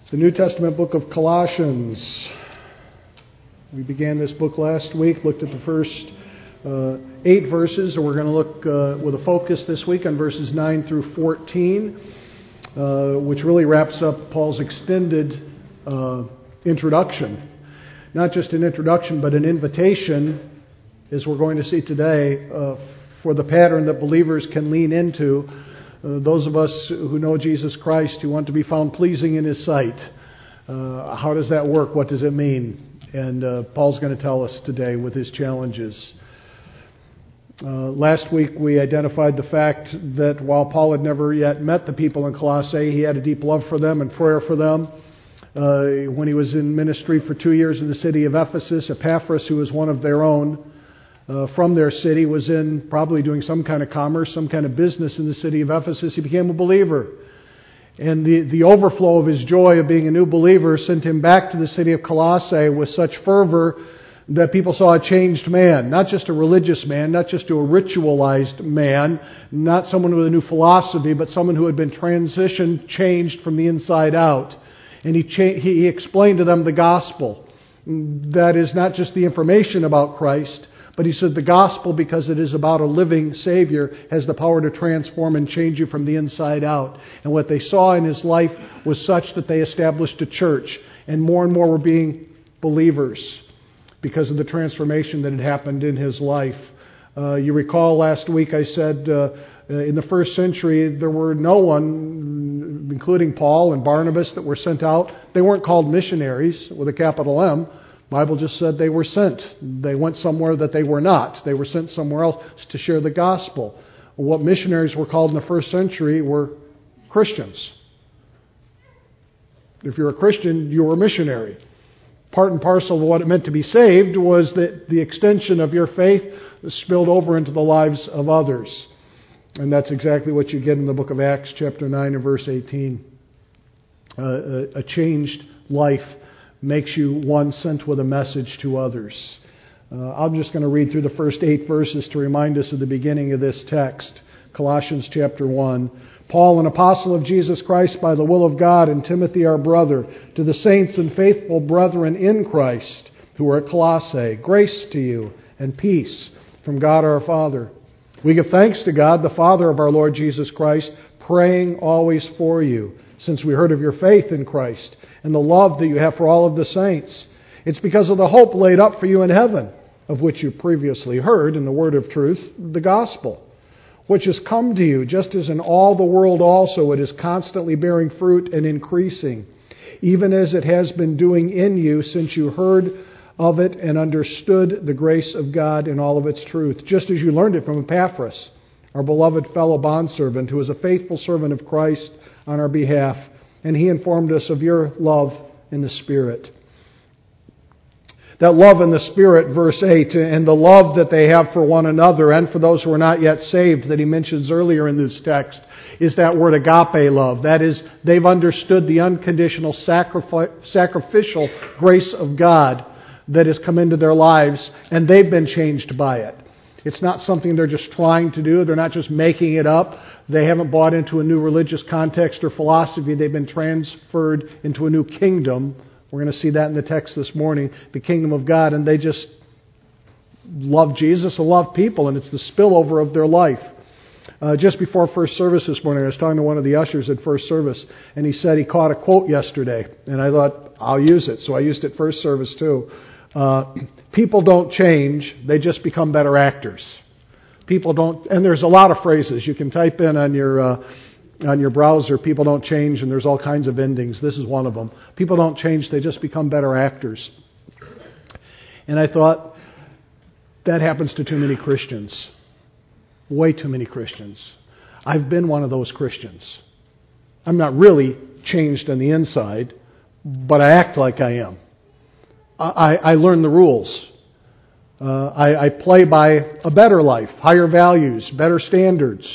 The New Testament book of Colossians. We began this book last week, looked at the first 8 verses, and we're going to look with a focus this week on verses 9 through 14, which really wraps up Paul's extended introduction. Not just an introduction, but an invitation, as we're going to see today, for the pattern that believers can lean into. Those of us who know Jesus Christ, who want to be found pleasing in His sight. How does that work? What does it mean? And Paul's going to tell us today with his challenges. Last week we identified the fact that while Paul had never yet met the people in Colossae, he had a deep love for them and prayer for them. When he was in ministry for 2 years in the city of Ephesus, Epaphras, who was one of their own, from their city, was in probably doing some kind of commerce, some kind of business in the city of Ephesus. He became a believer. And the overflow of his joy of being a new believer sent him back to the city of Colossae with such fervor that people saw a changed man. Not just a religious man, not just a ritualized man, not someone with a new philosophy, but someone who had been transitioned, changed from the inside out. And he explained to them the gospel. That is not just the information about Christ, but he said the gospel, because it is about a living Savior, has the power to transform and change you from the inside out. And what they saw in his life was such that they established a church. And more were being believers because of the transformation that had happened in his life. You recall last week I said in the first century there were no one, including Paul and Barnabas, that were sent out. They weren't called missionaries with a capital M. The Bible just said they were sent. They went somewhere that they were not. They were sent somewhere else to share the gospel. What missionaries were called in the first century were Christians. If you're a Christian, you were a missionary. Part and parcel of what it meant to be saved was that the extension of your faith spilled over into the lives of others. And that's exactly what you get in the book of Acts, chapter 9 and verse 18. A changed life makes you one sent with a message to others. I'm just going to read through the first 8 verses to remind us of the beginning of this text. Colossians chapter 1. Paul, an apostle of Jesus Christ by the will of God, and Timothy our brother, to the saints and faithful brethren in Christ who are at Colossae, grace to you and peace from God our Father. We give thanks to God, the Father of our Lord Jesus Christ, praying always for you, since we heard of your faith in Christ and the love that you have for all of the saints. It's because of the hope laid up for you in heaven, of which you previously heard in the word of truth, the gospel, which has come to you, just as in all the world also it is constantly bearing fruit and increasing, even as it has been doing in you since you heard of it and understood the grace of God in all of its truth, just as you learned it from Epaphras, our beloved fellow bondservant, who is a faithful servant of Christ on our behalf, and he informed us of your love in the Spirit. That love in the Spirit, verse 8, and the love that they have for one another and for those who are not yet saved that he mentions earlier in this text, is that word agape love. That is, they've understood the unconditional sacrificial grace of God that has come into their lives, and they've been changed by it. It's not something they're just trying to do. They're not just making it up. They haven't bought into a new religious context or philosophy. They've been transferred into a new kingdom. We're going to see that in the text this morning, the kingdom of God. And they just love Jesus and love people, and it's the spillover of their life. Just before first service this morning, I was talking to one of the ushers at first service, and he said he caught a quote yesterday. And I thought, I'll use it. So I used it first service too. People don't change, they just become better actors. People don't, and there's a lot of phrases. You can type in on your browser, people don't change, and there's all kinds of endings. This is one of them. People don't change, they just become better actors. And I thought, that happens to too many Christians. Way too many Christians. I've been one of those Christians. I'm not really changed on the inside, but I act like I am. I learn the rules. I play by a better life, higher values, better standards.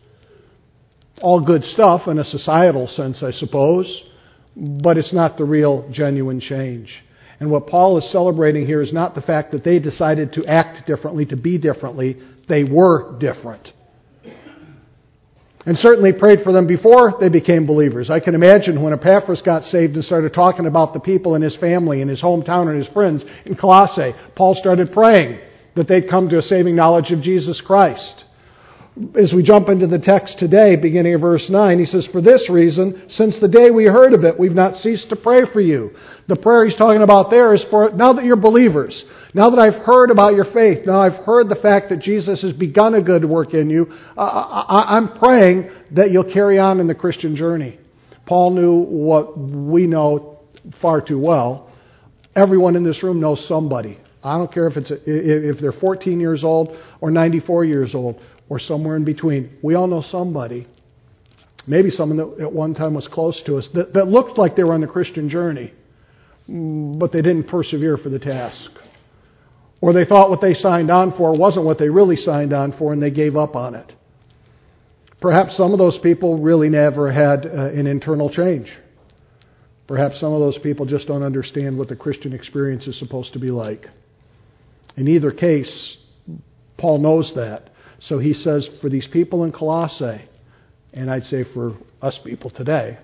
All good stuff in a societal sense, I suppose, but it's not the real, genuine change. And what Paul is celebrating here is not the fact that they decided to act differently, to be differently. They were different. And certainly prayed for them before they became believers. I can imagine when Epaphras got saved and started talking about the people in his family, in his hometown, and his friends in Colossae, Paul started praying that they'd come to a saving knowledge of Jesus Christ. As we jump into the text today, beginning of verse 9, he says, "For this reason, since the day we heard of it, we've not ceased to pray for you." The prayer he's talking about there is for now that you're believers, now that I've heard about your faith, now I've heard the fact that Jesus has begun a good work in you, I'm praying that you'll carry on in the Christian journey. Paul knew what we know far too well. Everyone in this room knows somebody. I don't care if they're 14 years old or 94 years old or somewhere in between. We all know somebody, maybe someone that at one time was close to us, that looked like they were on the Christian journey, but they didn't persevere for the task. Or they thought what they signed on for wasn't what they really signed on for, and they gave up on it. Perhaps some of those people really never had an internal change. Perhaps some of those people just don't understand what the Christian experience is supposed to be like. In either case, Paul knows that. So he says, for these people in Colossae, and I'd say for us people today,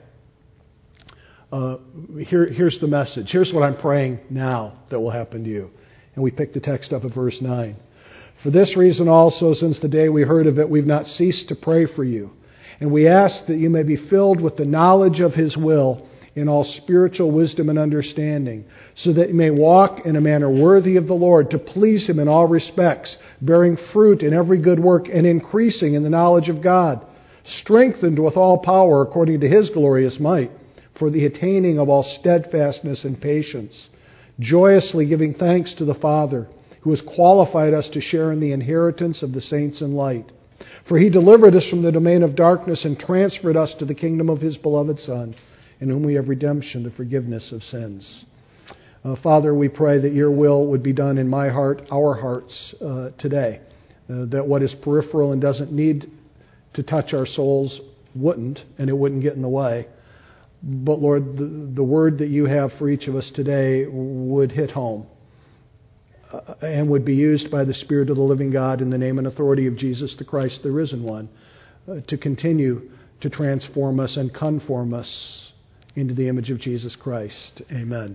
here's the message. Here's what I'm praying now that will happen to you. And we pick the text up at verse 9. "For this reason also, since the day we heard of it, we've not ceased to pray for you. And we ask that you may be filled with the knowledge of His will in all spiritual wisdom and understanding, so that you may walk in a manner worthy of the Lord, to please Him in all respects, bearing fruit in every good work and increasing in the knowledge of God, strengthened with all power according to His glorious might, for the attaining of all steadfastness and patience, joyously giving thanks to the Father, who has qualified us to share in the inheritance of the saints in light. For He delivered us from the domain of darkness and transferred us to the kingdom of His beloved Son, in whom we have redemption, the forgiveness of sins." Father, we pray that your will would be done in my heart, our hearts today. That what is peripheral and doesn't need to touch our souls wouldn't, and it wouldn't get in the way. But Lord, the word that you have for each of us today would hit home and would be used by the Spirit of the living God in the name and authority of Jesus the Christ, the risen one, to continue to transform us and conform us into the image of Jesus Christ. Amen.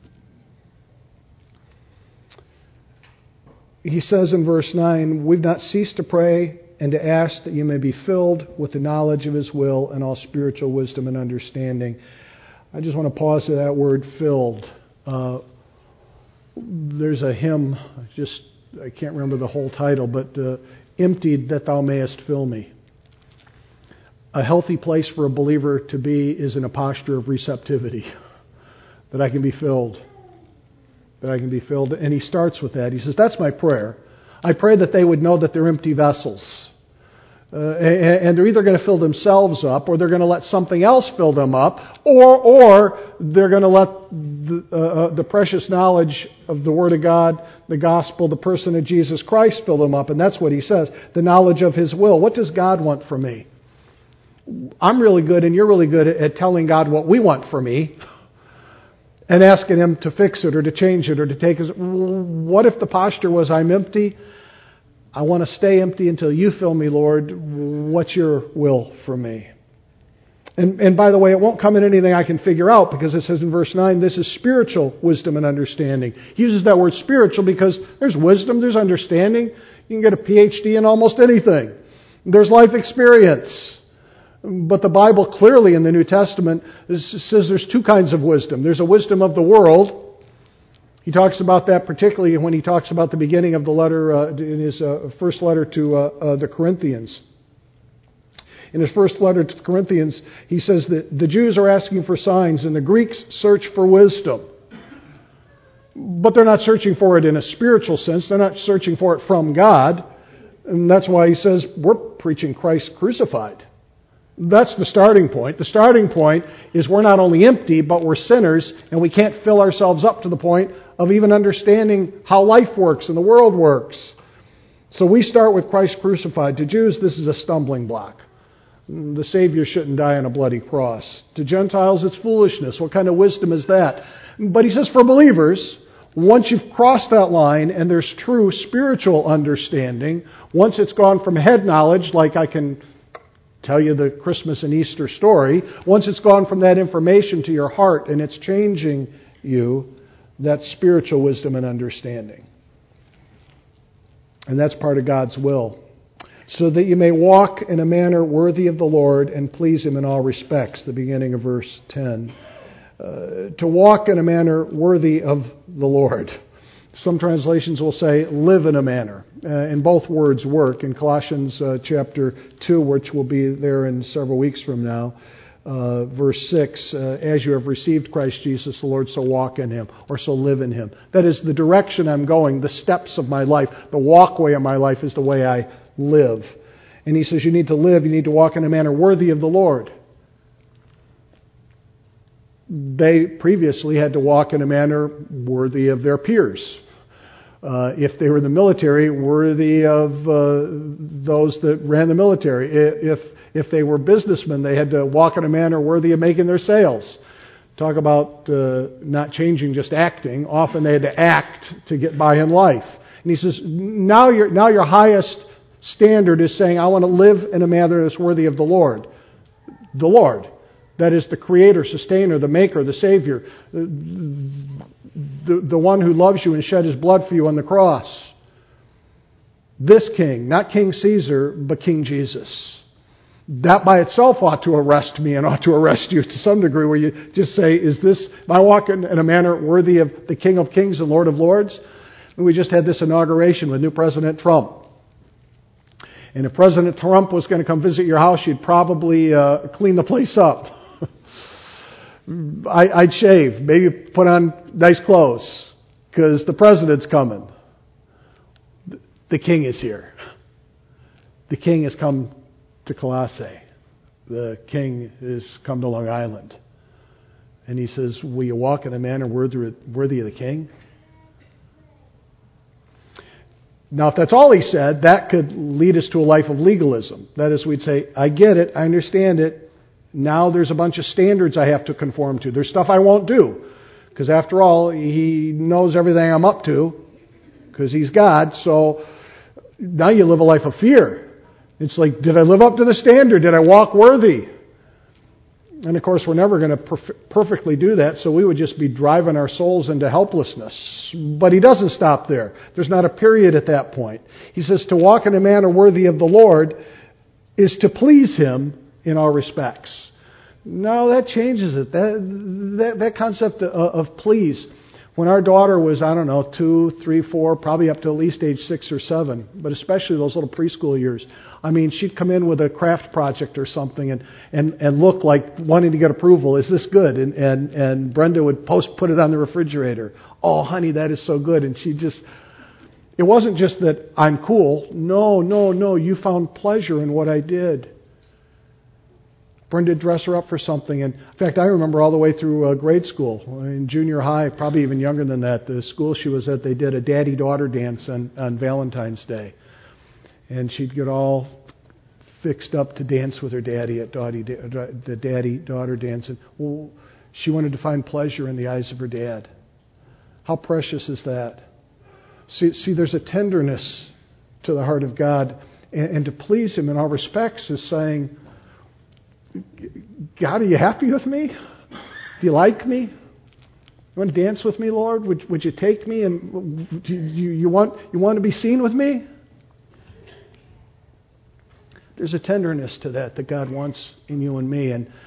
He says in verse 9, "We've not ceased to pray and to ask that you may be filled with the knowledge of His will and all spiritual wisdom and understanding." I just want to pause to that word, filled. There's a hymn, I can't remember the whole title, but "Emptied that thou mayest fill me." A healthy place for a believer to be is in a posture of receptivity, that I can be filled. That I can be filled. And he starts with that. He says, that's my prayer. I pray that they would know that they're empty vessels. And they're either going to fill themselves up, or they're going to let something else fill them up, or they're going to let the precious knowledge of the Word of God, the gospel, the person of Jesus Christ fill them up. And that's what he says, the knowledge of His will. What does God want from me? I'm really good and you're really good at telling God what we want for me and asking Him to fix it or to change it or to take us. What if the posture was, I'm empty? I want to stay empty until you fill me, Lord. What's your will for me? And by the way, it won't come in anything I can figure out, because it says in verse 9, this is spiritual wisdom and understanding. He uses that word spiritual because there's wisdom, there's understanding. You can get a PhD in almost anything. There's life experience. But the Bible clearly in the New Testament says there's two kinds of wisdom. There's a wisdom of the world. He talks about that particularly when he talks about the beginning of the letter, in his first letter to the Corinthians. In his first letter to the Corinthians, he says that the Jews are asking for signs and the Greeks search for wisdom. But they're not searching for it in a spiritual sense. They're not searching for it from God. And that's why he says we're preaching Christ crucified. That's the starting point. The starting point is we're not only empty, but we're sinners, and we can't fill ourselves up to the point of even understanding how life works and the world works. So we start with Christ crucified. To Jews, this is a stumbling block. The Savior shouldn't die on a bloody cross. To Gentiles, it's foolishness. What kind of wisdom is that? But he says for believers, once you've crossed that line and there's true spiritual understanding, once it's gone from head knowledge, like I can tell you the Christmas and Easter story. Once it's gone from that information to your heart and it's changing you, that's spiritual wisdom and understanding. And that's part of God's will. So that you may walk in a manner worthy of the Lord and please Him in all respects, the beginning of verse 10. To walk in a manner worthy of the Lord. Some translations will say, live in a manner. And both words work. In Colossians chapter 2, which will be there in several weeks from now, verse 6, as you have received Christ Jesus the Lord, so walk in Him, or so live in Him. That is the direction I'm going, the steps of my life, the walkway of my life is the way I live. And he says you need to live, you need to walk in a manner worthy of the Lord. They previously had to walk in a manner worthy of their peers. If they were in the military, worthy of those that ran the military. If they were businessmen, they had to walk in a manner worthy of making their sales. Talk about not changing, just acting. Often they had to act to get by in life. And he says, now your highest standard is saying, I want to live in a manner that's worthy of the Lord. The Lord. That is the Creator, Sustainer, the Maker, the Savior. The one who loves you and shed His blood for you on the cross. This King, not King Caesar, but King Jesus. That by itself ought to arrest me and ought to arrest you to some degree, where you just say, am I walking in a manner worthy of the King of Kings and Lord of Lords? And we just had this inauguration with new President Trump. And if President Trump was going to come visit your house, you'd probably clean the place up. I'd shave, maybe put on nice clothes, because the president's coming. The king is here. The king has come to Colossae. The king has come to Long Island. And he says, will you walk in a manner worthy of the king? Now, if that's all he said, that could lead us to a life of legalism. That is, we'd say, I get it, I understand it. Now there's a bunch of standards I have to conform to. There's stuff I won't do. Because after all, He knows everything I'm up to. Because He's God. So now you live a life of fear. It's like, did I live up to the standard? Did I walk worthy? And of course, we're never going to perfectly do that. So we would just be driving our souls into helplessness. But He doesn't stop there. There's not a period at that point. He says to walk in a manner worthy of the Lord is to please Him in all respects. No, that changes it. That concept of please. When our daughter was, 2, 3, 4, probably up to at least age 6 or 7, but especially those little preschool years. She'd come in with a craft project or something and look like wanting to get approval. Is this good? And Brenda would put it on the refrigerator. Oh, honey, that is so good. And it wasn't just that I'm cool. No, you found pleasure in what I did. Brenda would dress her up for something. And in fact, I remember all the way through grade school, in junior high, probably even younger than that, the school she was at, they did a daddy-daughter dance on Valentine's Day. And she'd get all fixed up to dance with her daddy at the daddy-daughter dance. And she wanted to find pleasure in the eyes of her dad. How precious is that? See, there's a tenderness to the heart of God. And to please Him in all respects is saying, God, are you happy with me? Do you like me? You want to dance with me, Lord? Would you take me? And you want to be seen with me? There's a tenderness to that God wants in you and me. And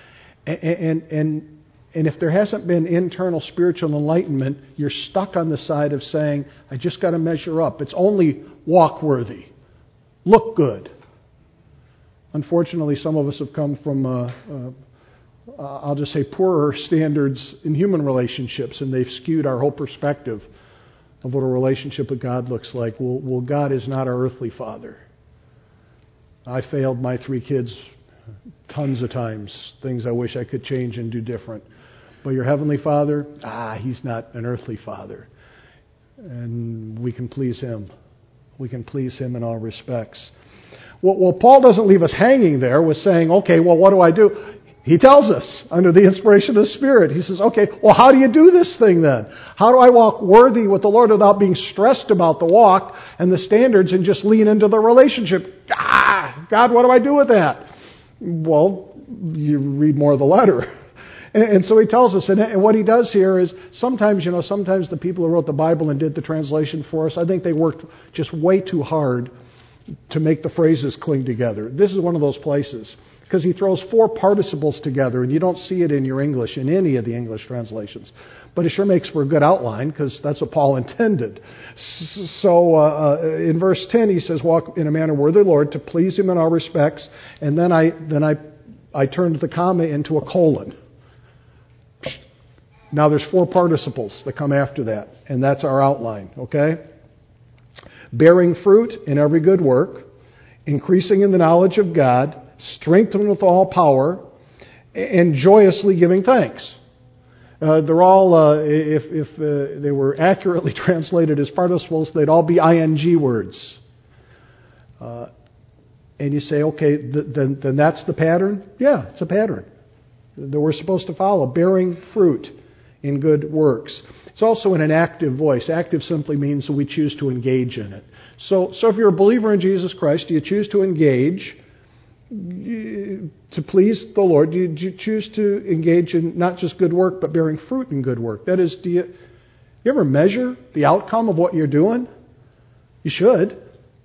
if there hasn't been internal spiritual enlightenment, you're stuck on the side of saying, I just got to measure up. It's only walk worthy. Look good. Unfortunately, some of us have come from, I'll just say, poorer standards in human relationships, and they've skewed our whole perspective of what a relationship with God looks like. Well, God is not our earthly Father. I failed my 3 kids tons of times, things I wish I could change and do different. But your Heavenly Father, He's not an earthly Father. And we can please Him. We can please Him in all respects. Well, Paul doesn't leave us hanging there with saying, okay, well, what do I do? He tells us under the inspiration of the Spirit. He says, okay, well, how do you do this thing then? How do I walk worthy with the Lord without being stressed about the walk and the standards and just lean into the relationship? God, what do I do with that? Well, you read more of the letter. And so he tells us, and what he does here is sometimes the people who wrote the Bible and did the translation for us, I think they worked just way too hard to make the phrases cling together. This is one of those places, because he throws 4 participles together, and you don't see it in your English, in any of the English translations. But it sure makes for a good outline, because that's what Paul intended. So in verse 10, he says, walk in a manner worthy of the Lord, to please him in all respects. And then I turned the comma into a colon. Now there's 4 participles that come after that, and that's our outline, okay? Bearing fruit in every good work, increasing in the knowledge of God, strengthened with all power, and joyously giving thanks. They're all, if they were accurately translated as participles, they'd all be ing words. And you say, okay, then that's the pattern? Yeah, it's a pattern that we're supposed to follow. Bearing fruit in good works. It's also in an active voice. Active simply means that we choose to engage in it. So if you're a believer in Jesus Christ, do you choose to engage to please the Lord? Do you choose to engage in not just good work, but bearing fruit in good work? That is, do you ever measure the outcome of what you're doing? You should.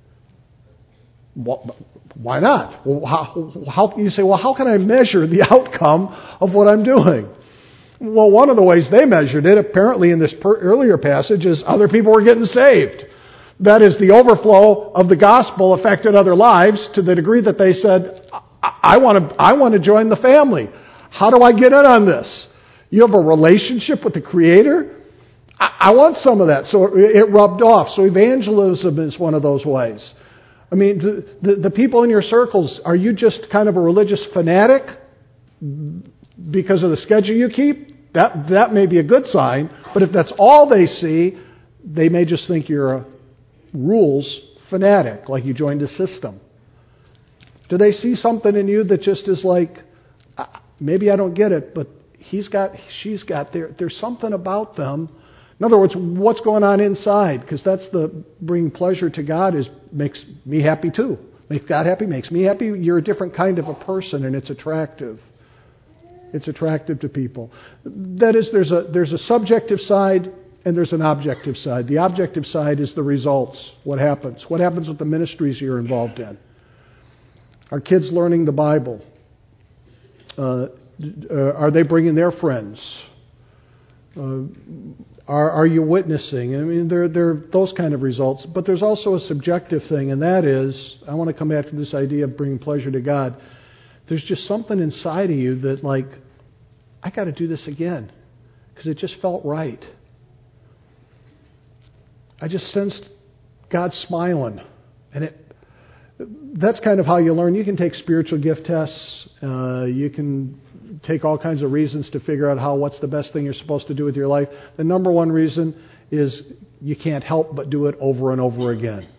Why not? Well, you say, well, how can I measure the outcome of what I'm doing? Well, one of the ways they measured it, apparently in this earlier passage, is other people were getting saved. That is, the overflow of the gospel affected other lives to the degree that they said, I want to join the family. How do I get in on this? You have a relationship with the Creator? I want some of that. So it rubbed off. So evangelism is one of those ways. I mean, the people in your circles, are you just kind of a religious fanatic because of the schedule you keep? That may be a good sign, but if that's all they see, they may just think you're a rules fanatic, like you joined a system. Do they see something in you that just is like, maybe I don't get it, but she's got, there's something about them. In other words, what's going on inside? Because that's the bringing pleasure to God makes me happy too. Makes God happy, makes me happy. You're a different kind of a person, and it's attractive. It's attractive to people. That is, there's a subjective side and there's an objective side. The objective side is the results. What happens? What happens with the ministries you're involved in? Are kids learning the Bible? Are they bringing their friends? Are you witnessing? I mean, there are those kind of results. But there's also a subjective thing, and that is, I want to come back to this idea of bringing pleasure to God. There's just something inside of you that, like, I got to do this again because it just felt right. I just sensed God smiling, and that's kind of how you learn. You can take spiritual gift tests. You can take all kinds of reasons to figure out what's the best thing you're supposed to do with your life. The number one reason is you can't help but do it over and over again.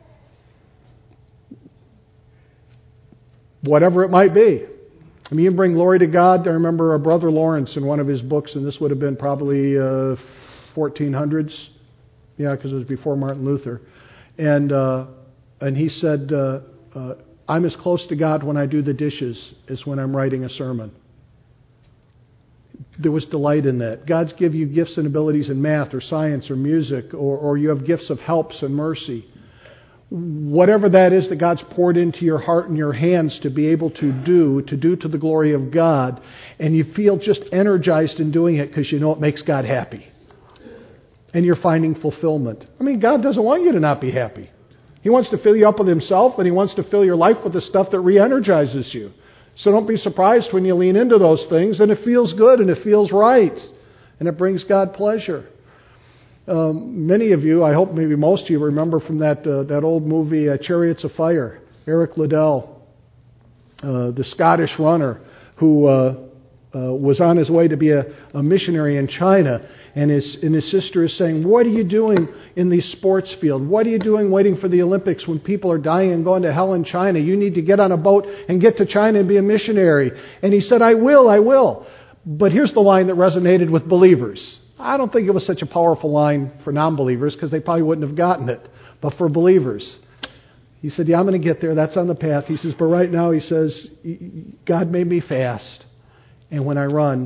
Whatever it might be. I mean, you bring glory to God. I remember Brother Lawrence in one of his books, and this would have been probably 1400s. Yeah, because it was before Martin Luther. And he said, I'm as close to God when I do the dishes as when I'm writing a sermon. There was delight in that. God's give you gifts and abilities in math or science or music, or you have gifts of helps and mercy. Whatever that is that God's poured into your heart and your hands to be able to do to the glory of God, and you feel just energized in doing it because you know it makes God happy. And you're finding fulfillment. I mean, God doesn't want you to not be happy. He wants to fill you up with Himself, and He wants to fill your life with the stuff that re-energizes you. So don't be surprised when you lean into those things, and it feels good, and it feels right, and it brings God pleasure. Many of you, I hope maybe most of you, remember from that old movie, Chariots of Fire, Eric Liddell, the Scottish runner who was on his way to be a missionary in China, and his sister is saying, what are you doing in the sports field? What are you doing waiting for the Olympics when people are dying and going to hell in China? You need to get on a boat and get to China and be a missionary. And he said, I will. But here's the line that resonated with believers. I don't think it was such a powerful line for non-believers because they probably wouldn't have gotten it. But for believers, He said, yeah, I'm going to get there. That's on the path. He says, but right now, he says, God made me fast. And when I run,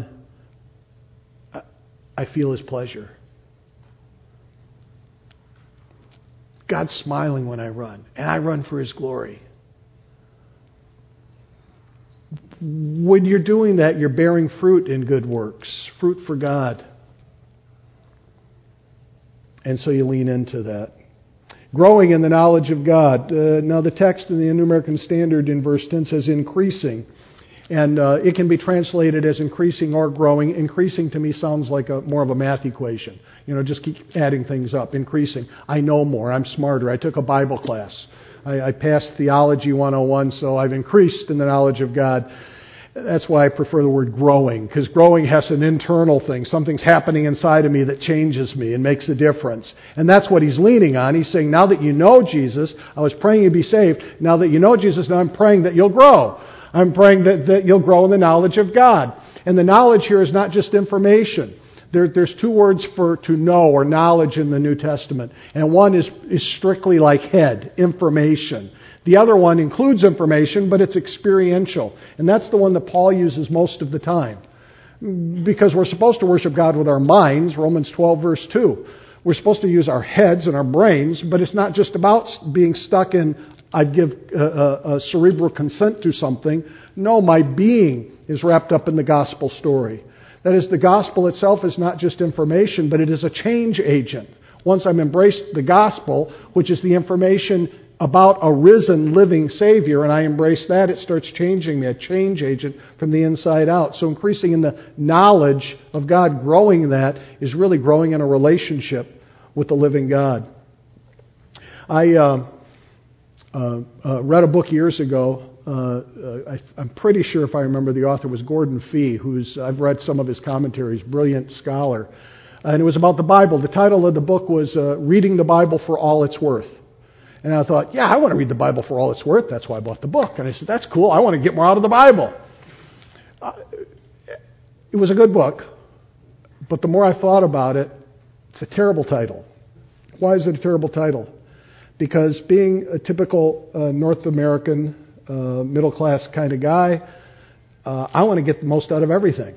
I feel His pleasure. God's smiling when I run. And I run for His glory. When you're doing that, you're bearing fruit in good works. Fruit for God. And so you lean into that. Growing in the knowledge of God. Now the text in the New American Standard in verse 10 says increasing. And it can be translated as increasing or growing. Increasing to me sounds like more of a math equation. Just keep adding things up. Increasing. I know more. I'm smarter. I took a Bible class. I passed Theology 101, so I've increased in the knowledge of God. That's why I prefer the word growing, because growing has an internal thing. Something's happening inside of me that changes me and makes a difference. And that's what he's leaning on. He's saying, now that you know Jesus, I was praying you'd be saved. Now that you know Jesus, now I'm praying that you'll grow. I'm praying that you'll grow in the knowledge of God. And the knowledge here is not just information. There's two words for to know or knowledge in the New Testament. And one is strictly like head, information. The other one includes information, but it's experiential. And that's the one that Paul uses most of the time. Because we're supposed to worship God with our minds, Romans 12, verse 2. We're supposed to use our heads and our brains, but it's not just about being stuck in, I'd give a cerebral consent to something. No, my being is wrapped up in the gospel story. That is, the gospel itself is not just information, but it is a change agent. Once I've embraced the gospel, which is the information about a risen, living Savior, and I embrace that, it starts changing me, a change agent from the inside out. So increasing in the knowledge of God, growing in that, is really growing in a relationship with the living God. I read a book years ago. I'm pretty sure, if I remember, the author was Gordon Fee, I've read some of his commentaries, brilliant scholar. And it was about the Bible. The title of the book was Reading the Bible for All It's Worth. And I thought, yeah, I want to read the Bible for all it's worth. That's why I bought the book. And I said, that's cool. I want to get more out of the Bible. It was a good book. But the more I thought about it, it's a terrible title. Why is it a terrible title? Because being a typical North American, middle-class kind of guy, I want to get the most out of everything.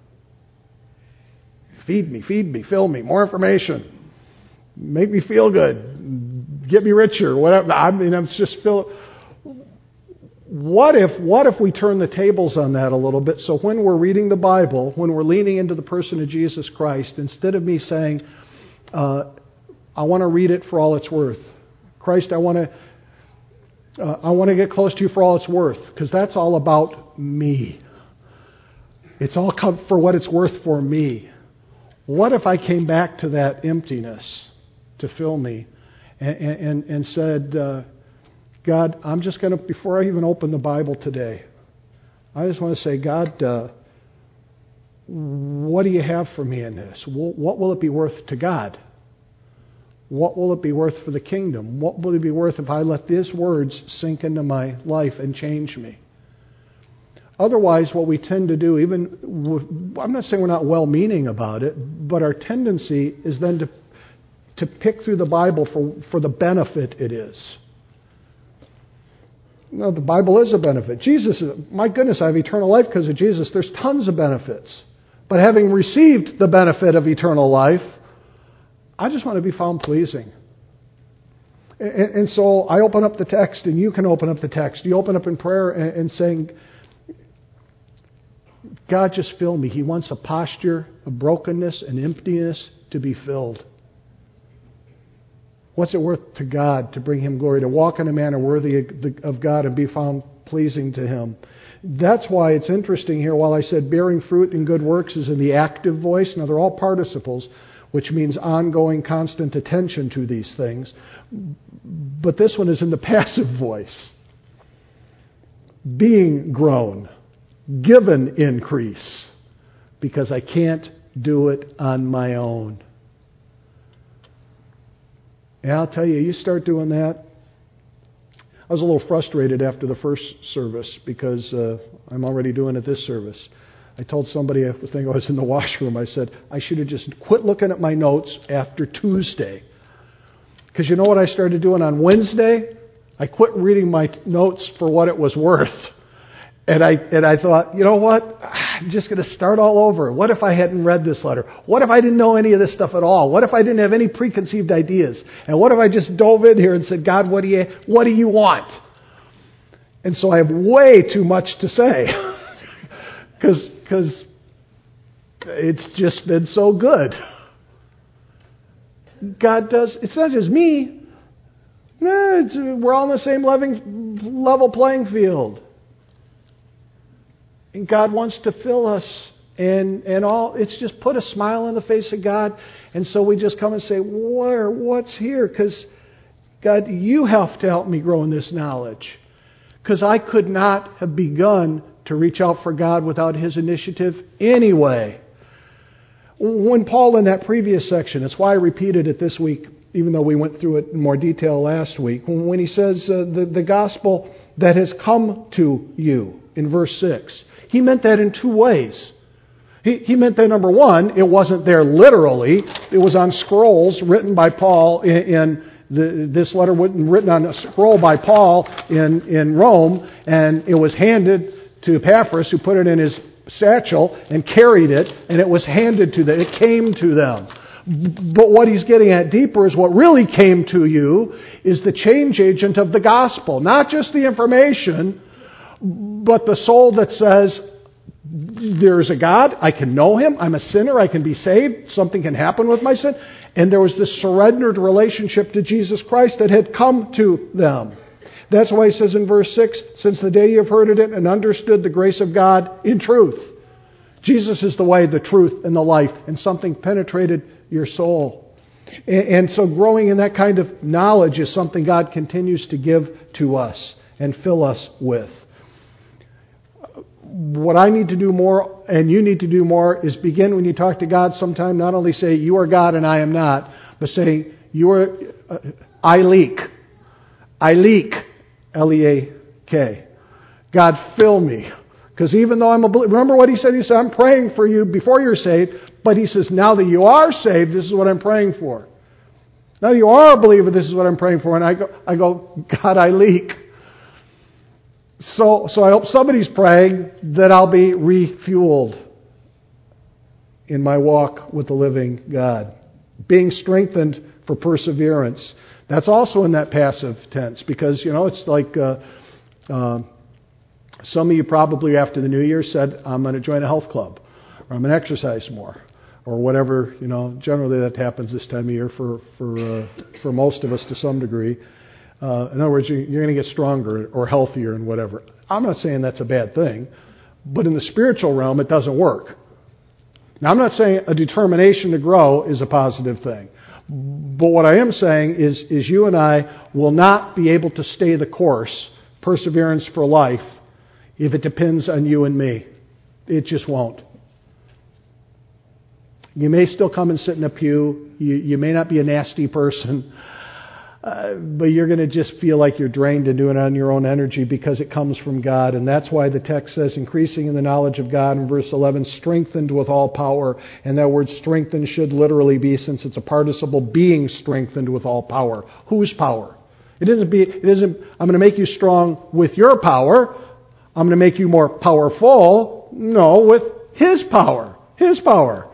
Feed me, fill me, more information. Make me feel good. Get me richer, whatever. I'm just feel. What if we turn the tables on that a little bit? So when we're reading the Bible, when we're leaning into the person of Jesus Christ, instead of me saying, "I want to read it for all it's worth," Christ, I want to get close to you for all it's worth, because that's all about me. It's all for what it's worth for me. What if I came back to that emptiness to fill me? And said, God, I'm just going to, before I even open the Bible today, I just want to say, God, what do you have for me in this? What will it be worth to God? What will it be worth for the kingdom? What will it be worth if I let these words sink into my life and change me? Otherwise, what we tend to do, I'm not saying we're not well-meaning about it, but our tendency is then to pick through the Bible for the benefit it is. No, the Bible is a benefit. Jesus, my goodness, I have eternal life because of Jesus. There's tons of benefits. But having received the benefit of eternal life, I just want to be found pleasing. And so I open up the text, and you can open up the text. You open up in prayer and saying, God, just fill me. He wants a posture of brokenness and emptiness to be filled. What's it worth to God to bring Him glory, to walk in a manner worthy of God and be found pleasing to Him? That's why it's interesting here, while I said bearing fruit in good works is in the active voice. Now, they're all participles, which means ongoing, constant attention to these things. But this one is in the passive voice. Being grown, given increase, because I can't do it on my own. And I'll tell you, you start doing that. I was a little frustrated after the first service because I'm already doing it this service. I told somebody, I think I was in the washroom, I said, I should have just quit looking at my notes after Tuesday. Because you know what I started doing on Wednesday? I quit reading my notes for what it was worth. And I thought, you know what? I'm just going to start all over. What if I hadn't read this letter? What if I didn't know any of this stuff at all? What if I didn't have any preconceived ideas? And what if I just dove in here and said, God, what do you want? And so I have way too much to say. Because it's just been so good. God does, it's not just me. No, we're all on the same level playing field. And God wants to fill us, and all. It's just put a smile on the face of God, and so we just come and say, what's here? Because God, you have to help me grow in this knowledge. Because I could not have begun to reach out for God without His initiative anyway. When Paul, in that previous section, that's why I repeated it this week, even though we went through it in more detail last week, when he says the gospel that has come to you in verse 6, he meant that in two ways. He meant that, number one, it wasn't there literally. It was on scrolls written by Paul this letter written on a scroll by Paul in Rome, and it was handed to Epaphras, who put it in his satchel and carried it, and it was handed to them. It came to them. But what he's getting at deeper is what really came to you is the change agent of the gospel. Not just the information, but the soul that says, there's a God, I can know Him, I'm a sinner, I can be saved, something can happen with my sin. And there was this surrendered relationship to Jesus Christ that had come to them. That's why he says in verse 6, since the day you have heard it and understood the grace of God in truth. Jesus is the way, the truth, and the life, and something penetrated your soul. And so growing in that kind of knowledge is something God continues to give to us and fill us with. What I need to do more, and you need to do more, is begin when you talk to God sometime, not only say, you are God and I am not, but saying, I leak. I leak. L-E-A-K. God, fill me. Because even though I'm a believer, remember what he said? He said, I'm praying for you before you're saved. But he says, now that you are saved, this is what I'm praying for. Now that you are a believer, this is what I'm praying for. And I go, God, I leak. So I hope somebody's praying that I'll be refueled in my walk with the living God. Being strengthened for perseverance. That's also in that passive tense because, it's like some of you probably after the new year said, I'm going to join a health club or I'm going to exercise more or whatever. Generally that happens this time of year for most of us to some degree. In other words, you're going to get stronger or healthier and whatever. I'm not saying that's a bad thing, but in the spiritual realm, it doesn't work. Now, I'm not saying a determination to grow is a positive thing. But what I am saying is you and I will not be able to stay the course, perseverance for life, if it depends on you and me. It just won't. You may still come and sit in a pew. You may not be a nasty person. But you're going to just feel like you're drained and doing it on your own energy because it comes from God. And that's why the text says, increasing in the knowledge of God in verse 11, strengthened with all power. And that word strengthened should literally be, since it's a participle, being strengthened with all power. Whose power? It isn't, I'm going to make you strong with your power. I'm going to make you more powerful. No, with His power. His power.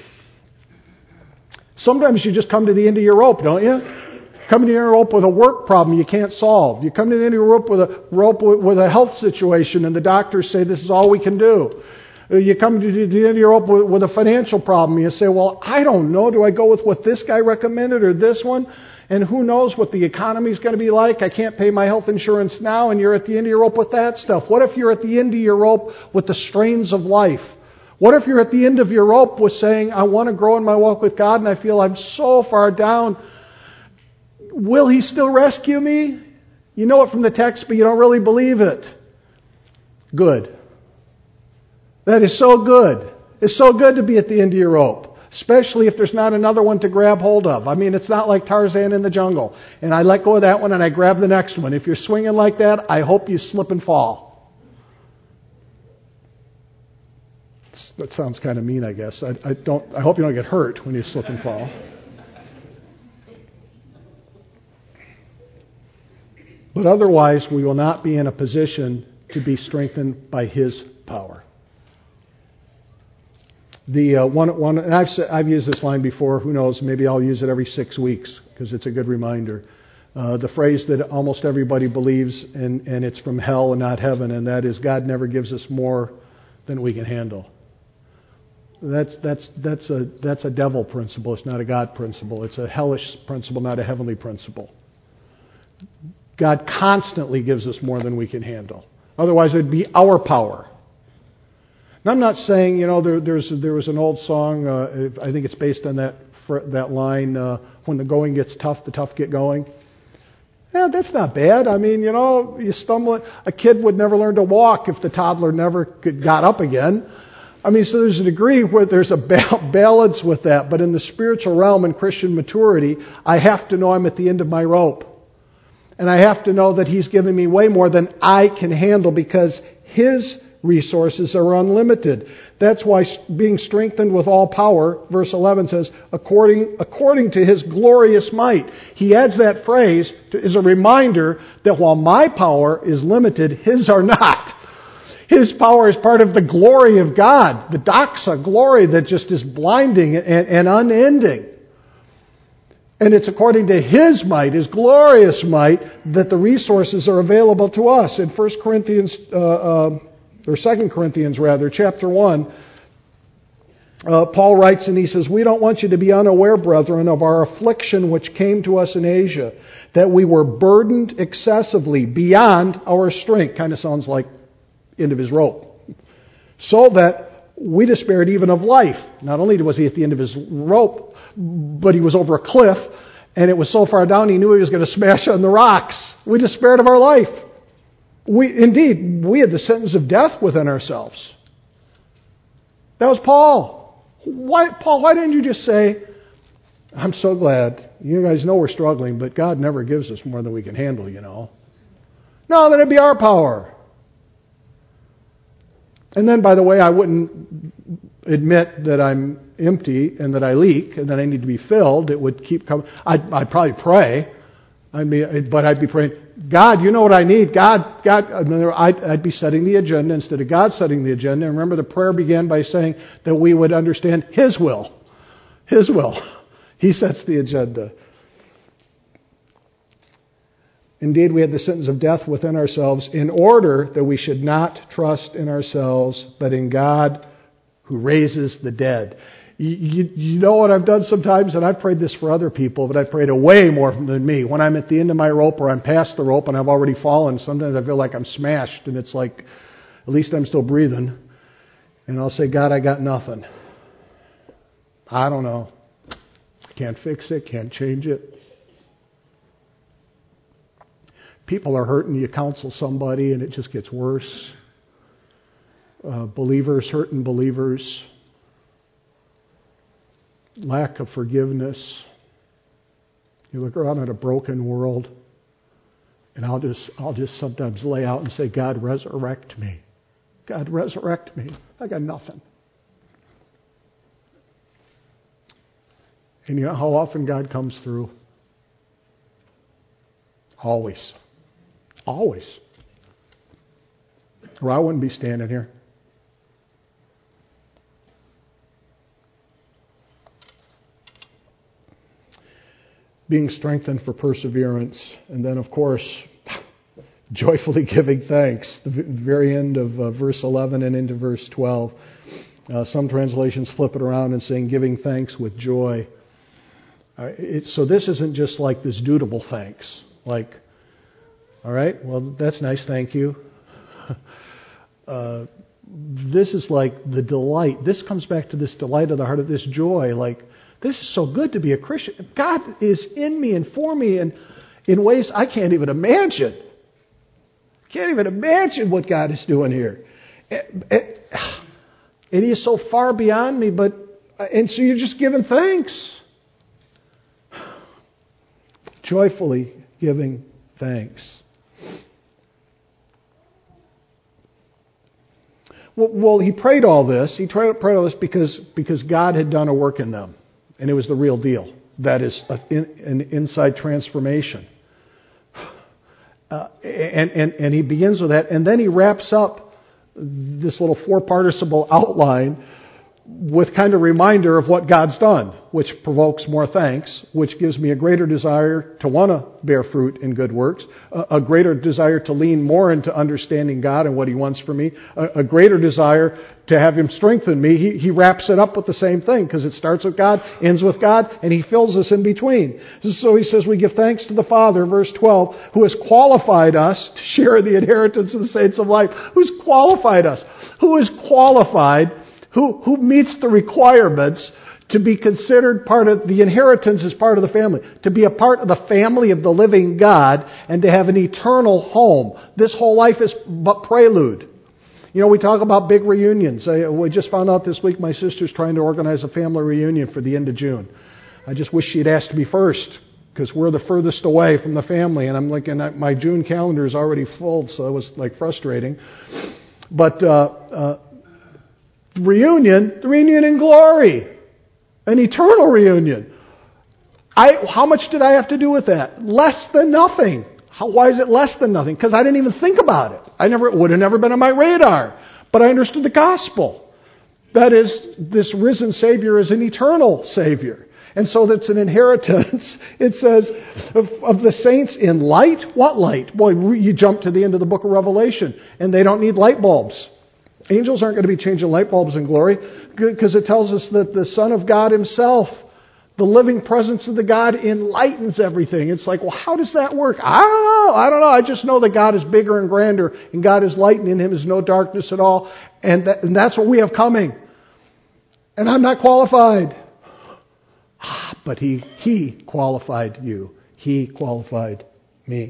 Sometimes you just come to the end of your rope, don't you? Come to the end of your rope with a work problem you can't solve. You come to the end of your rope with a health situation and the doctors say this is all we can do. You come to the end of your rope with a financial problem. You say, well, I don't know. Do I go with what this guy recommended or this one? And who knows what the economy is going to be like? I can't pay my health insurance now, and you're at the end of your rope with that stuff. What if you're at the end of your rope with the strains of life? What if you're at the end of your rope with saying, I want to grow in my walk with God and I feel I'm so far down. Will He still rescue me? You know it from the text, but you don't really believe it. Good. That is so good. It's so good to be at the end of your rope, especially if there's not another one to grab hold of. I mean, it's not like Tarzan in the jungle. And I let go of that one and I grab the next one. If you're swinging like that, I hope you slip and fall. That sounds kind of mean, I guess. I hope you don't get hurt when you slip and fall. But otherwise, we will not be in a position to be strengthened by His power. And I've used this line before. Who knows? Maybe I'll use it every 6 weeks because it's a good reminder. The phrase that almost everybody believes, and it's from hell and not heaven, and that is, God never gives us more than we can handle. That's a devil principle. It's not a God principle. It's a hellish principle, not a heavenly principle. God constantly gives us more than we can handle. Otherwise, it'd be our power. And I'm not saying, there was an old song, I think it's based on that line, when the going gets tough, the tough get going. Yeah, that's not bad. I mean, you stumble. A kid would never learn to walk if the toddler never got up again. I mean, so there's a degree where there's a balance with that. But in the spiritual realm and Christian maturity, I have to know I'm at the end of my rope. And I have to know that He's given me way more than I can handle because His resources are unlimited. That's why being strengthened with all power, verse 11 says, according to His glorious might. He adds that phrase as a reminder that while my power is limited, His are not. His power is part of the glory of God, the doxa, glory that just is blinding and unending. And it's according to His might, His glorious might, that the resources are available to us. In 2 Corinthians chapter 1, Paul writes and he says, we don't want you to be unaware, brethren, of our affliction which came to us in Asia, that we were burdened excessively beyond our strength. Kind of sounds like end of his rope. So that we despaired even of life. Not only was he at the end of his rope, but he was over a cliff, and it was so far down he knew he was going to smash on the rocks. We despaired of our life. We had the sentence of death within ourselves. That was Paul. Paul, why didn't you just say, I'm so glad. You guys know we're struggling, but God never gives us more than we can handle, No, then it'd be our power. And then, by the way, I wouldn't admit that I'm empty and that I leak and that I need to be filled. It would keep coming. I'd probably pray. But I'd be praying, God, you know what I need. God. I'd be setting the agenda instead of God setting the agenda. And remember, the prayer began by saying that we would understand His will. His will. He sets the agenda. Indeed, we had the sentence of death within ourselves in order that we should not trust in ourselves, but in God who raises the dead. You know what I've done sometimes, and I've prayed this for other people, but I've prayed way more than me. When I'm at the end of my rope or I'm past the rope and I've already fallen, sometimes I feel like I'm smashed, and it's like, at least I'm still breathing. And I'll say, God, I got nothing. I don't know. Can't fix it, can't change it. People are hurting, you counsel somebody and it just gets worse. Believers hurting believers. Lack of forgiveness. You look around at a broken world, and I'll just sometimes lay out and say, God, resurrect me. God, resurrect me. I got nothing. And you know how often God comes through? Always. Always. Or I wouldn't be standing here. Being strengthened for perseverance. And then, of course, joyfully giving thanks. The very end of verse 11 and into verse 12. Some translations flip it around and saying giving thanks with joy. So this isn't just like this dutiable thanks. Like, all right, well, that's nice, thank you. This is like the delight. This comes back to this delight of the heart, of this joy. Like, this is so good to be a Christian. God is in me and for me and in ways I can't even imagine. Can't even imagine what God is doing here. And He is so far beyond me, and so you're just giving thanks. Joyfully giving thanks. Well, he prayed all this. He prayed all this because God had done a work in them. And it was the real deal. That is an inside transformation. And he begins with that, and then he wraps up this little four participle outline with kind of reminder of what God's done, which provokes more thanks, which gives me a greater desire to want to bear fruit in good works, a greater desire to lean more into understanding God and what He wants for me, a greater desire to have Him strengthen me. He wraps it up with the same thing, because it starts with God, ends with God, and He fills us in between. So He says we give thanks to the Father, verse 12, who has qualified us to share the inheritance of the saints of light. Who's qualified us? Who is qualified? Who meets the requirements to be considered part of the inheritance as part of the family, to be a part of the family of the living God, and to have an eternal home. This whole life is but prelude. You know, we talk about big reunions. We just found out this week my sister's trying to organize a family reunion for the end of June. I just wish she'd asked me first, because we're the furthest away from the family, and I'm looking at my June calendar is already full, so it was like frustrating. But the reunion in glory, an eternal reunion. How much did I have to do with that? Less than nothing. Why is it less than nothing? Because I didn't even think about it. It would have never been on my radar. But I understood the gospel. That is, this risen Savior is an eternal Savior. And so that's an inheritance. It says, of the saints in light. What light? Boy, you jump to the end of the book of Revelation, and they don't need light bulbs. Angels aren't going to be changing light bulbs in glory, because it tells us that the Son of God Himself, the living presence of the God, enlightens everything. It's like, well, how does that work? I don't know. I just know that God is bigger and grander, and God is light, and in Him is no darkness at all. And that's what we have coming. And I'm not qualified. But He qualified you. He qualified me.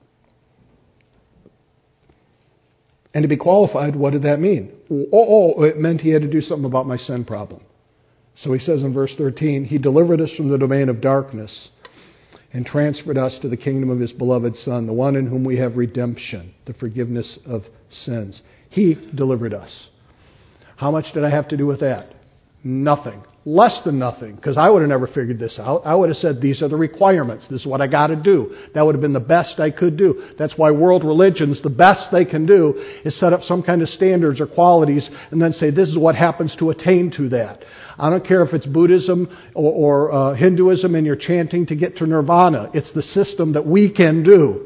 And to be qualified, what did that mean? It meant He had to do something about my sin problem. So He says in verse 13, He delivered us from the domain of darkness and transferred us to the kingdom of His beloved Son, the one in whom we have redemption, the forgiveness of sins. He delivered us. How much did I have to do with that? Nothing. Less than nothing, because I would have never figured this out. I would have said, these are the requirements. This is what I got to do. That would have been the best I could do. That's why world religions, the best they can do is set up some kind of standards or qualities and then say, this is what happens to attain to that. I don't care if it's Buddhism or Hinduism and you're chanting to get to nirvana. It's the system that we can do.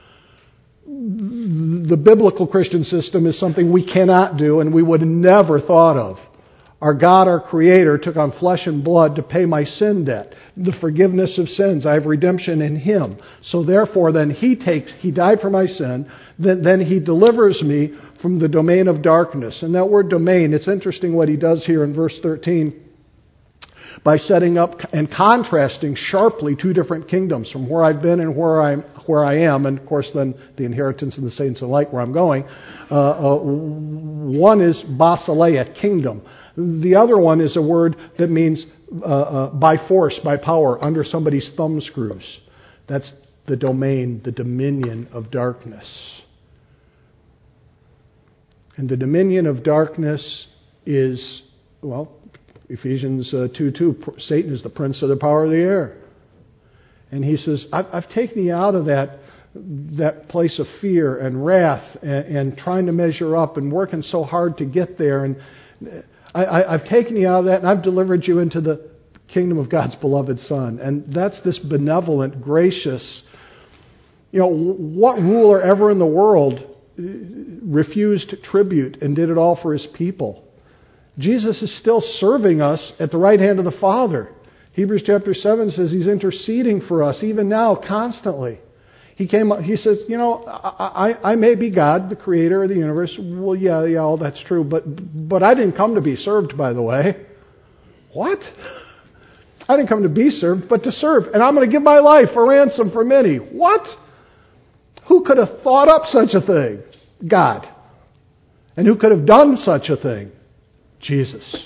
The biblical Christian system is something we cannot do and we would have never thought of. Our God, our Creator, took on flesh and blood to pay my sin debt, the forgiveness of sins. I have redemption in Him. So therefore, then He died for my sin, then He delivers me from the domain of darkness. And that word domain, it's interesting what He does here in verse 13 by setting up and contrasting sharply two different kingdoms from where I've been and where I am, and of course then the inheritance of the saints of light where I'm going. One is basileia, kingdom. The other one is a word that means by force, by power, under somebody's thumb screws. That's the domain, the dominion of darkness. And the dominion of darkness is, well, Ephesians 2:2, Satan is the prince of the power of the air. And he says, I've taken you out of that place of fear and wrath and trying to measure up and working so hard to get there. And I've taken you out of that and I've delivered you into the kingdom of God's beloved Son. And that's this benevolent, gracious, what ruler ever in the world refused tribute and did it all for His people? Jesus is still serving us at the right hand of the Father. Hebrews chapter 7 says He's interceding for us even now, constantly. He says, I may be God, the creator of the universe. Well, yeah, all that's true. But I didn't come to be served, by the way. What? I didn't come to be served, but to serve. And I'm going to give my life a ransom for many. What? Who could have thought up such a thing? God. And who could have done such a thing? Jesus.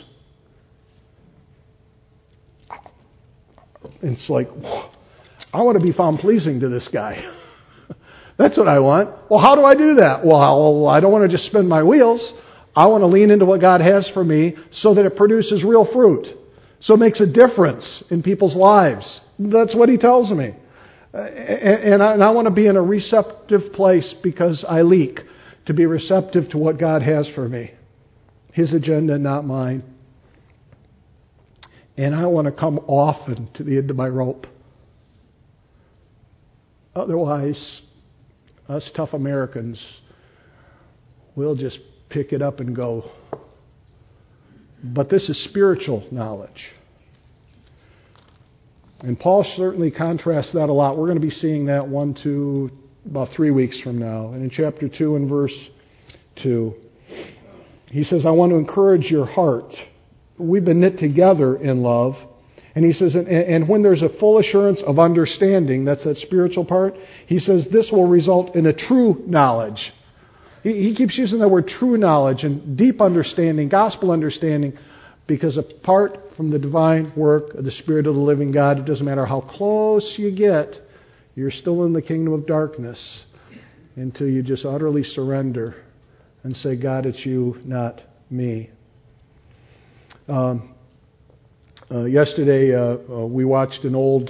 It's like, I want to be found pleasing to this guy. That's what I want. Well, how do I do that? Well, I don't want to just spin my wheels. I want to lean into what God has for me so that it produces real fruit. So it makes a difference in people's lives. That's what He tells me. And I want to be in a receptive place because I leak, to be receptive to what God has for me. His agenda, not mine. And I want to come often to the end of my rope. Otherwise, us tough Americans, we'll just pick it up and go. But this is spiritual knowledge. And Paul certainly contrasts that a lot. We're going to be seeing that about 3 weeks from now. And in chapter 2 and verse 2, he says, I want to encourage your heart. We've been knit together in love. And he says, and when there's a full assurance of understanding, that's that spiritual part, he says this will result in a true knowledge. He keeps using the word true knowledge and deep understanding, gospel understanding, because apart from the divine work of the Spirit of the living God, it doesn't matter how close you get, you're still in the kingdom of darkness until you just utterly surrender and say, God, it's you, not me. Yesterday, we watched an old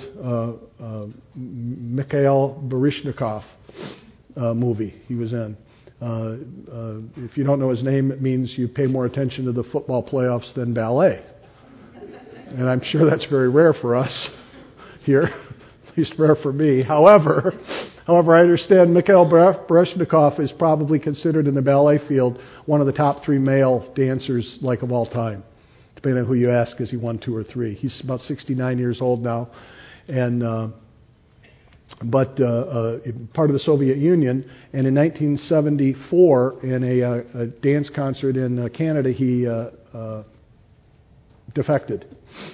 Mikhail Baryshnikov movie he was in. If you don't know his name, it means you pay more attention to the football playoffs than ballet. And I'm sure that's very rare for us here, at least rare for me. However, I understand Mikhail Baryshnikov is probably considered in the ballet field one of the top 3 male dancers of all time. Depending on who you ask, is he 1, 2, or 3? He's about 69 years old now, and but part of the Soviet Union. And in 1974, in a dance concert in Canada, he defected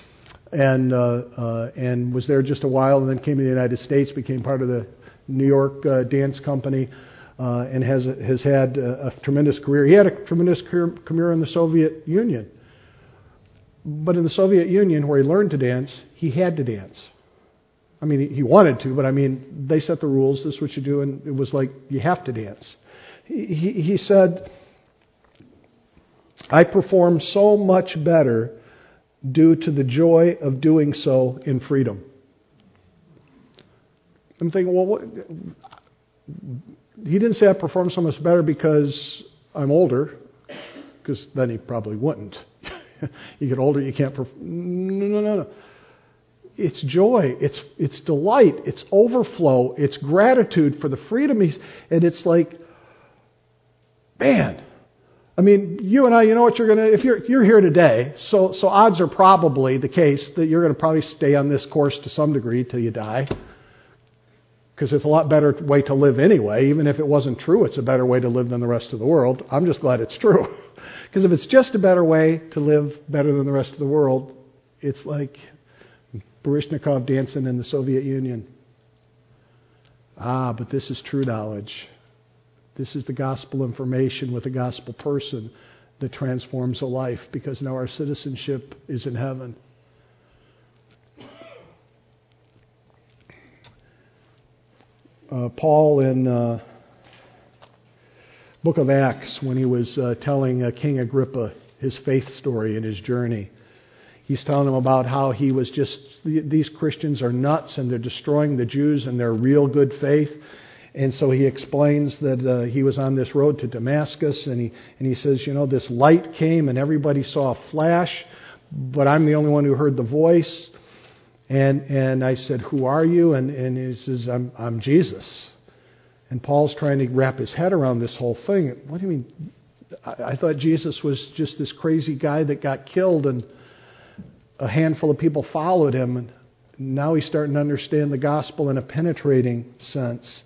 and was there just a while, and then came to the United States, became part of the New York dance company, and has had a tremendous career. He had a tremendous career in the Soviet Union. But in the Soviet Union, where he learned to dance, he had to dance. I mean, he wanted to, but they set the rules. This is what you do, and it was like, you have to dance. He said, I perform so much better due to the joy of doing so in freedom. I'm thinking, well, what? He didn't say I perform so much better because I'm older, because then he probably wouldn't. You get older, you can't perform. No. It's joy. It's delight. It's overflow. It's gratitude for the freedom. And it's like, man. I mean, you and I, you know what you're going to, if you're here today, so odds are probably the case that you're going to probably stay on this course to some degree till you die. Because it's a lot better way to live anyway. Even if it wasn't true, it's a better way to live than the rest of the world. I'm just glad it's true. Because if it's just a better way to live better than the rest of the world, it's like Baryshnikov dancing in the Soviet Union. But this is true knowledge. This is the gospel information with a gospel person that transforms a life, because now our citizenship is in heaven. Paul in book of Acts, when he was telling King Agrippa his faith story and his journey, he's telling him about how he was just, these Christians are nuts and they're destroying the Jews and their real good faith. And so he explains that he was on this road to Damascus, and he says, this light came and everybody saw a flash, but I'm the only one who heard the voice. And I said, who are you? And he says, I'm Jesus. And Paul's trying to wrap his head around this whole thing. What do you mean? I thought Jesus was just this crazy guy that got killed and a handful of people followed him. And now he's starting to understand the gospel in a penetrating sense.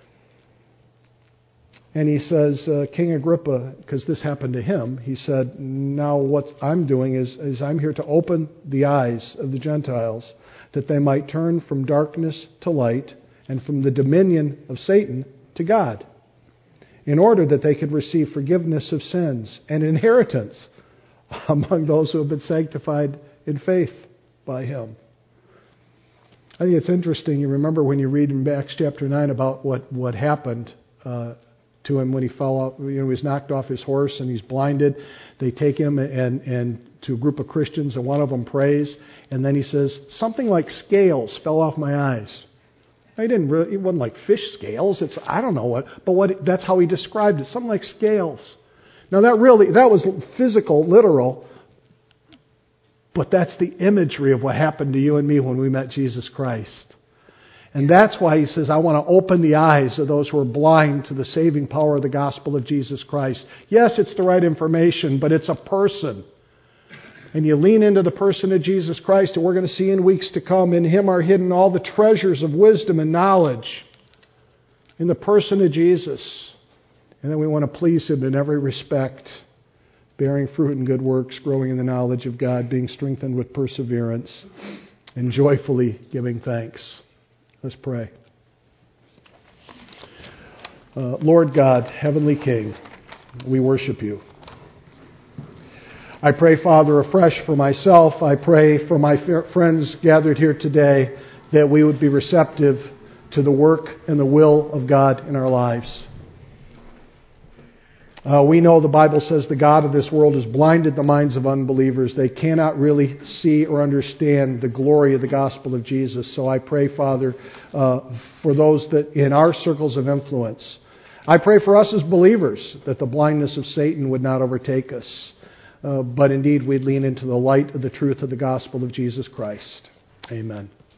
And he says, King Agrippa, because this happened to him, he said, now what I'm doing is I'm here to open the eyes of the Gentiles, that they might turn from darkness to light and from the dominion of Satan to God, in order that they could receive forgiveness of sins and inheritance among those who have been sanctified in faith by Him. I think it's interesting. You remember when you read in Acts chapter 9 about what happened to him when he fell off. He was knocked off his horse and he's blinded. They take him and to a group of Christians, and one of them prays, and then he says, something like scales fell off my eyes. It wasn't like fish scales. I don't know what, but that's how he described it. Something like scales. Now that was physical, literal, but that's the imagery of what happened to you and me when we met Jesus Christ. And that's why he says, I want to open the eyes of those who are blind to the saving power of the gospel of Jesus Christ. Yes, it's the right information, but it's a person. And you lean into the person of Jesus Christ, and we're going to see in weeks to come, in Him are hidden all the treasures of wisdom and knowledge. In the person of Jesus. And then we want to please Him in every respect, bearing fruit in good works, growing in the knowledge of God, being strengthened with perseverance, and joyfully giving thanks. Let's pray. Lord God, Heavenly King, we worship You. I pray, Father, afresh for myself. I pray for my friends gathered here today that we would be receptive to the work and the will of God in our lives. We know the Bible says the God of this world has blinded the minds of unbelievers. They cannot really see or understand the glory of the gospel of Jesus. So I pray, Father, for those that in our circles of influence. I pray for us as believers that the blindness of Satan would not overtake us. But indeed we'd lean into the light of the truth of the gospel of Jesus Christ. Amen.